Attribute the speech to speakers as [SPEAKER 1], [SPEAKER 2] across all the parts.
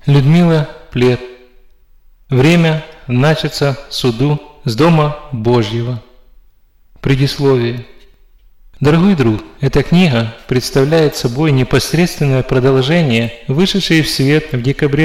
[SPEAKER 1] Людмила Плет. Время начаться суду с Дома Божьего. Предисловие. Дорогой друг, эта книга представляет собой непосредственное продолжение вышедшей в свет в декабре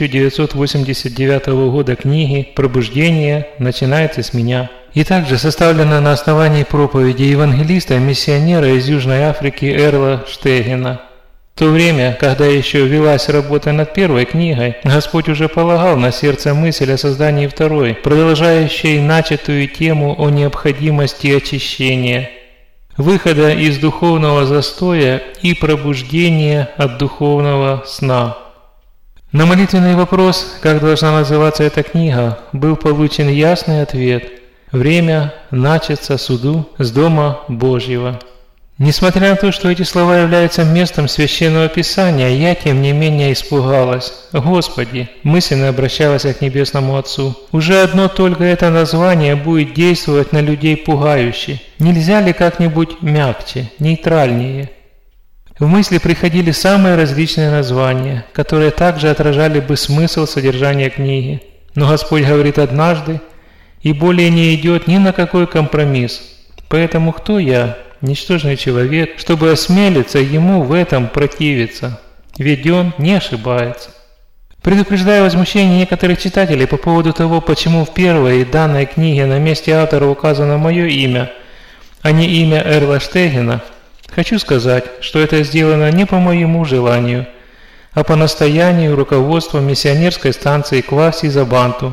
[SPEAKER 1] 1989 года книги «Пробуждение начинается с меня», и также составлена на основании проповеди евангелиста-миссионера из Южной Африки Эрла Штегена. В то время, когда еще велась работа над первой книгой, Господь уже полагал на сердце мысль о создании второй, продолжающей начатую тему о необходимости очищения, выхода из духовного застоя и пробуждения от духовного сна. На молитвенный вопрос, как должна называться эта книга, был получен ясный ответ: «Время начаться суду с Дома Божьего». Несмотря на то, что эти слова являются местом Священного Писания, я, тем не менее, испугалась. «Господи!» – мысленно обращалась я к Небесному Отцу. «Уже одно только это название будет действовать на людей пугающе. Нельзя ли как-нибудь мягче, нейтральнее?» В мысли приходили самые различные названия, которые также отражали бы смысл содержания книги. Но Господь говорит однажды и более не идет ни на какой компромисс. Поэтому кто я, ничтожный человек, чтобы осмелиться Ему в этом противиться? Ведь Он не ошибается. Предупреждая возмущение некоторых читателей по поводу того, почему в первой данной книге на месте автора указано мое имя, а не имя Эрла Штегена, хочу сказать, что это сделано не по моему желанию, а по настоянию руководства миссионерской станции Кваси-Забанту.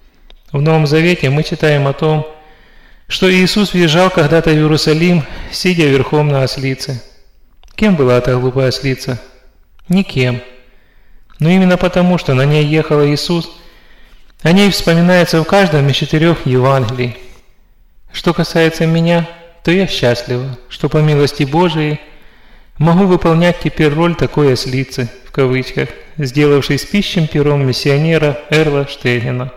[SPEAKER 1] В Новом Завете мы читаем о том, что Иисус въезжал когда-то в Иерусалим, сидя верхом на ослице. Кем была эта глупая ослица? Никем. Но именно потому, что на ней ехал Иисус, о ней вспоминается в каждом из 4 Евангелий. Что касается меня, то я счастлива, что по милости Божией могу выполнять теперь роль такой ослицы, в кавычках, сделавшей спящим пером миссионера Эрла Штегена.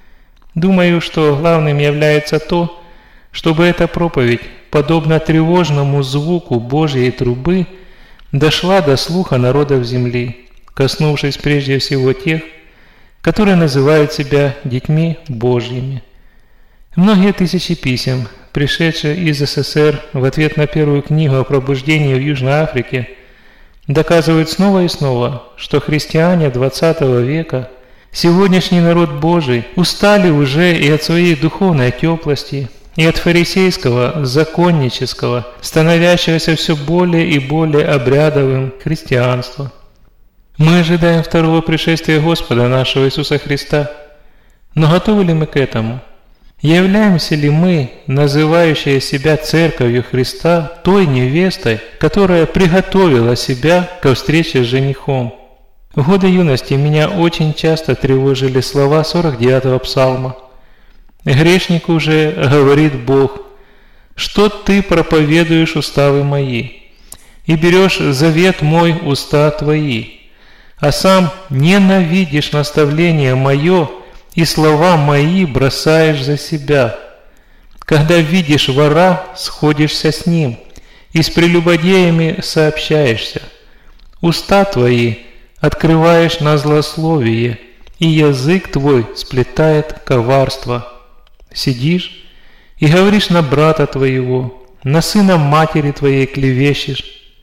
[SPEAKER 1] Думаю, что главным является то, чтобы эта проповедь, подобно тревожному звуку Божьей трубы, дошла до слуха народов земли, коснувшись прежде всего тех, которые называют себя детьми Божьими. Многие тысячи писем, пришедшие из СССР в ответ на первую книгу о пробуждении в Южной Африке, доказывают снова и снова, что христиане XX века, сегодняшний народ Божий, устали уже и от своей духовной теплости, и от фарисейского, законнического, становящегося все более и более обрядовым христианства. Мы ожидаем второго пришествия Господа нашего Иисуса Христа. Но готовы ли мы к этому? Являемся ли мы, называющие себя Церковью Христа, той невестой, которая приготовила себя ко встрече с женихом? В годы юности меня очень часто тревожили слова 49-го псалма. «Грешнику же говорит Бог, что ты проповедуешь уставы мои, и берешь завет мой уста твои, а сам ненавидишь наставление мое, и слова мои бросаешь за себя. Когда видишь вора, сходишься с ним, и с прелюбодеями сообщаешься. Уста твои открываешь на злословие, и язык твой сплетает коварство. Сидишь и говоришь на брата твоего, на сына матери твоей клевещешь.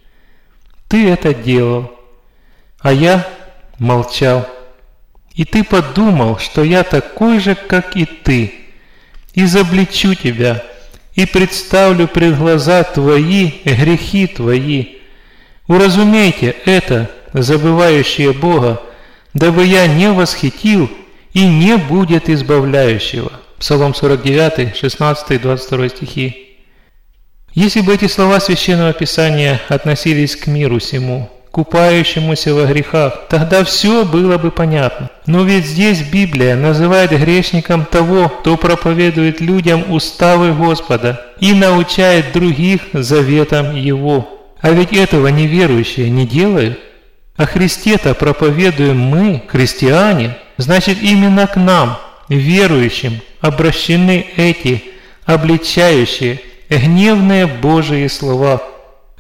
[SPEAKER 1] Ты это делал, а я молчал. И ты подумал, что я такой же, как и ты, изобличу тебя и представлю пред глаза твои грехи твои. Уразумейте это, забывающие Бога, дабы я не восхитил и не будет избавляющего». Псалом 49, 16, 22 стихи. Если бы эти слова Священного Писания относились к миру сему, купающемуся во грехах, тогда все было бы понятно. Но ведь здесь Библия называет грешником того, кто проповедует людям уставы Господа и научает других заветам Его. А ведь этого неверующие не делают. О Христе-то проповедуем мы, христиане, значит именно к нам, верующим, обращены эти обличающие, гневные Божии слова.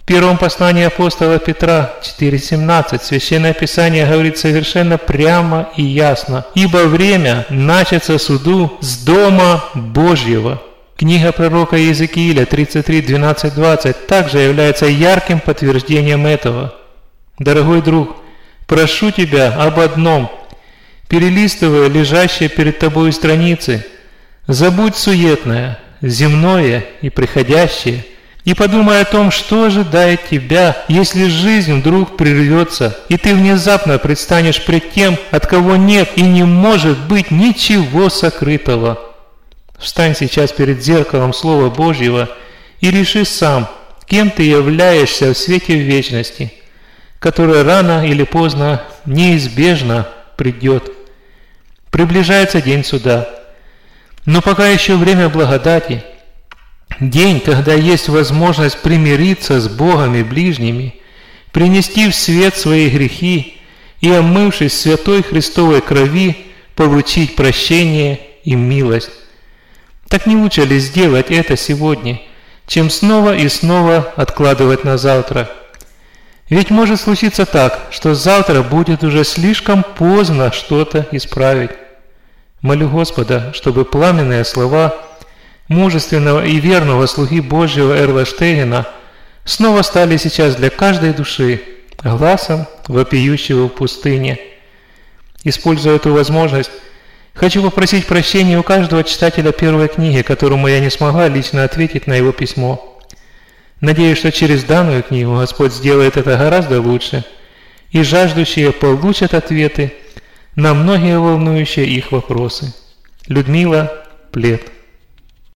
[SPEAKER 1] В первом послании апостола Петра 4:17 Священное Писание говорит совершенно прямо и ясно: «Ибо время начаться суду с Дома Божьего». Книга пророка Иезекииля 33:12-20 также является ярким подтверждением этого. Дорогой друг, прошу тебя об одном. Перелистывая лежащие перед тобой страницы, забудь суетное, земное и приходящее, и подумай о том, что ожидает тебя, если жизнь вдруг прервется, и ты внезапно предстанешь пред тем, от кого нет и не может быть ничего сокрытого. Встань сейчас перед зеркалом Слова Божьего и реши сам, кем ты являешься в свете вечности, которая рано или поздно неизбежно придет. Приближается день суда. Но пока еще время благодати, день, когда есть возможность примириться с Богом и ближними, принести в свет свои грехи и, омывшись в святой Христовой крови, получить прощение и милость. Так не лучше ли сделать это сегодня, чем снова и снова откладывать на завтра? Ведь может случиться так, что завтра будет уже слишком поздно что-то исправить. Молю Господа, чтобы пламенные слова мужественного и верного слуги Божьего Эрла Штейгена снова стали сейчас для каждой души гласом вопиющего в пустыне. Используя эту возможность, хочу попросить прощения у каждого читателя первой книги, которому я не смогла лично ответить на его письмо. Надеюсь, что через данную книгу Господь сделает это гораздо лучше, и жаждущие получат ответы на многие волнующие их вопросы. Людмила Плет.